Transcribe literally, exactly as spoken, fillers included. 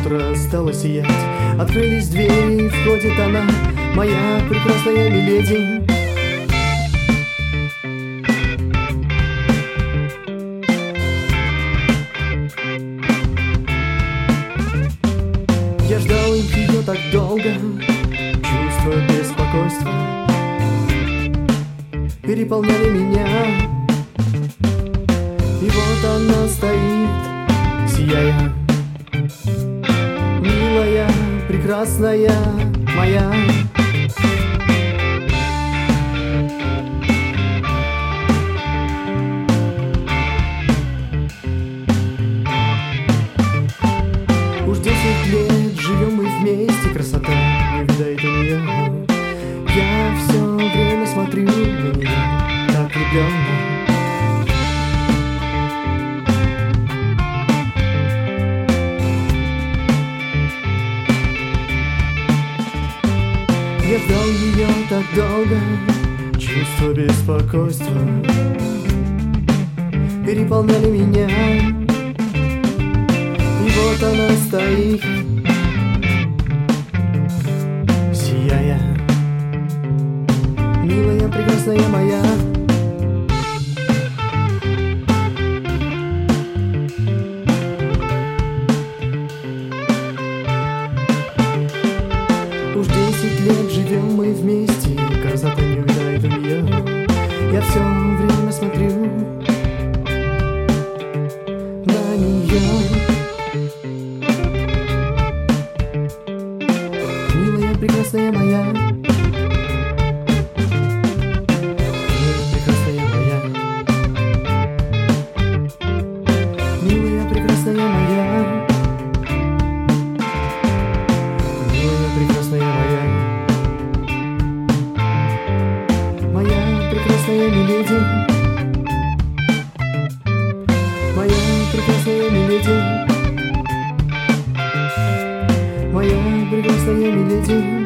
утро стало сиять, открылись двери, входит она, моя прекрасная миледи. Я ждал ее так долго, чувство беспокойства переполняли меня. И вот она стоит, сияя, милая, прекрасная моя. Уж десять лет живем мы вместе, красота не видает у нее. Я все время смотрю на нее, так влюбленно. Я ждал ее так долго, чувство беспокойства переполняли меня. И вот она стоит, сияя, милая, прекрасная моя. Уж десять лет живем мы вместе, красота не увядает у нее. Я все время смотрю на нее. Милая, прекрасная моя. Милая, прекрасная моя. Милая, прекрасная моя. Милая, прекрасная моя. Моя прекрасная миледи. Моя прекрасная миледи. Моя прекрасная миледи.